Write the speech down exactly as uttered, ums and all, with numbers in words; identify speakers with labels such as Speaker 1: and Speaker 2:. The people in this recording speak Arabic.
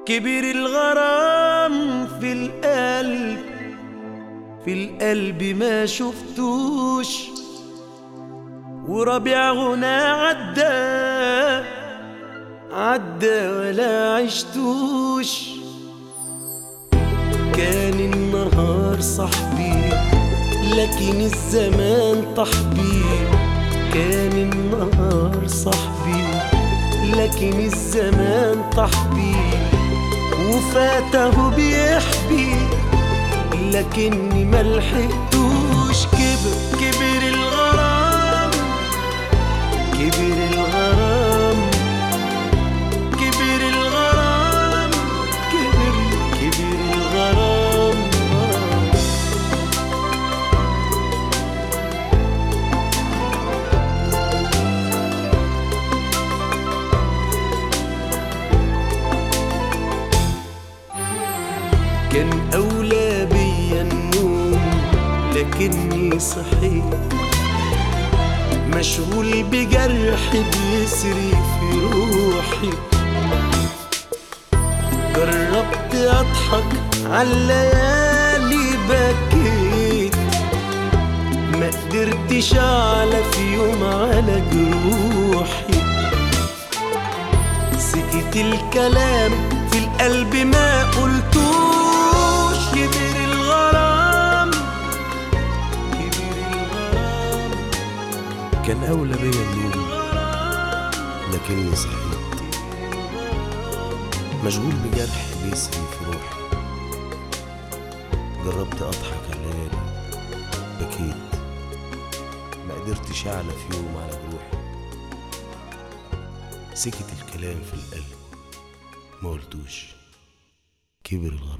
Speaker 1: كبر الغرام في القلب، في القلب ما شفتوش، وربيع غنى عدى عدى ولا عشتوش. كان النهار صاحبي لكن الزمان طحبي، كان النهار صاحبي لكن الزمان طحبي، وفاته بيحبي لكني ملحقتوش. كبر كبر الغرام، كبر الغرام، كبر الغرام، كبر كبر الغرام. كان أولى بيا النوم لكني صحيت، مشغول بجرح بيسري في روحي. جربت أضحك عالليالي بكيت، ما قدرتش أعلى في يوم على جروحي. سكت الكلام في القلب ما قلتوش. كبر الغرام، كبر الغرام.
Speaker 2: كان أولى بيا النوم لكني صحيت، مشغول بجرح بيسري في روحي. جربت أضحك الليالي بكيت، ما قدرتش أعلى في يوم على جروحي. سكت الكلام في القلب ما قلتوش. كبر الغرام.